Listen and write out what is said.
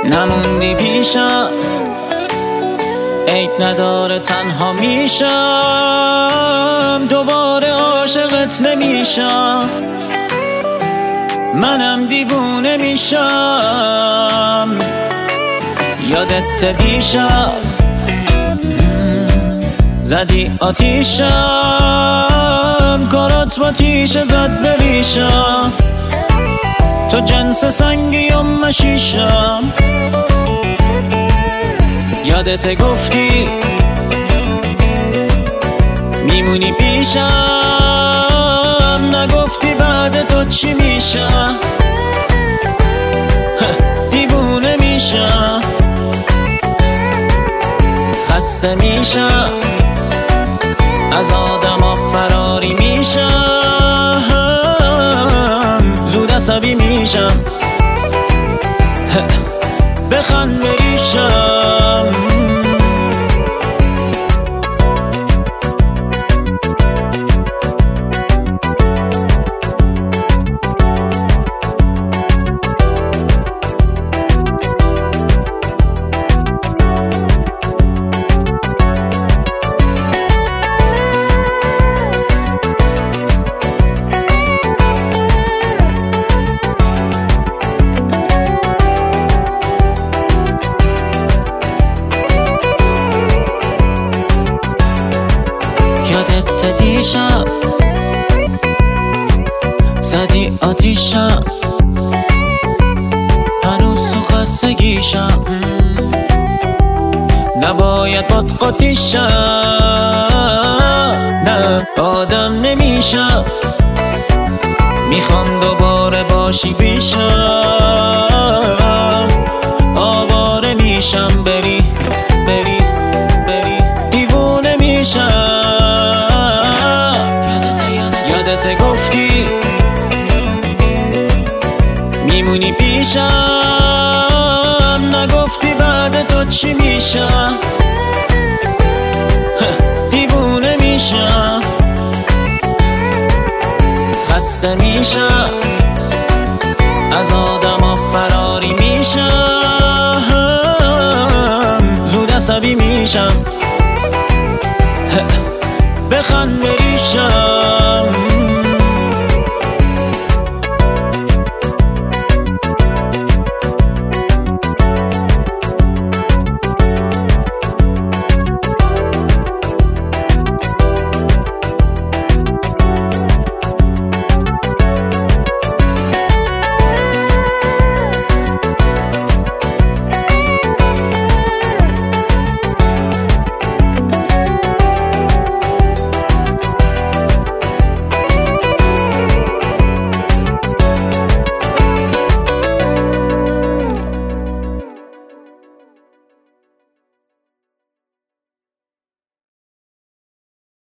نموندی پیشم، عیب نداره تنها میشم، دوباره عاشقت نمیشم، منم دیوونه میشم. یادت دیشب زدی آتیشم، کارات با تیشه زد بریشم، تو جنس سنگی و مشیشم. یادت گفتی میمونی پیشم، نگفتی بعد تو چی میشم، دیوونه میشم، خسته میشم، از آدما فراری میشم، زود عصبی میشم، بخند بریشم. یادت دیشب زدی آتیشم، هنوز تو خستگیشم، نباید باد قاطیشم، نه آدم نمیشم، میخوام دوباره باشی پیشم، آواره میشم، بری بری بری، دیوونه میشم. یادت گفتی میمونی پیشم، نگفتی بعد تو چی میشم، دیوونه میشم، خسته میشم، از آدما فراری میشم، زود عصبی میشم، بخند بریشم.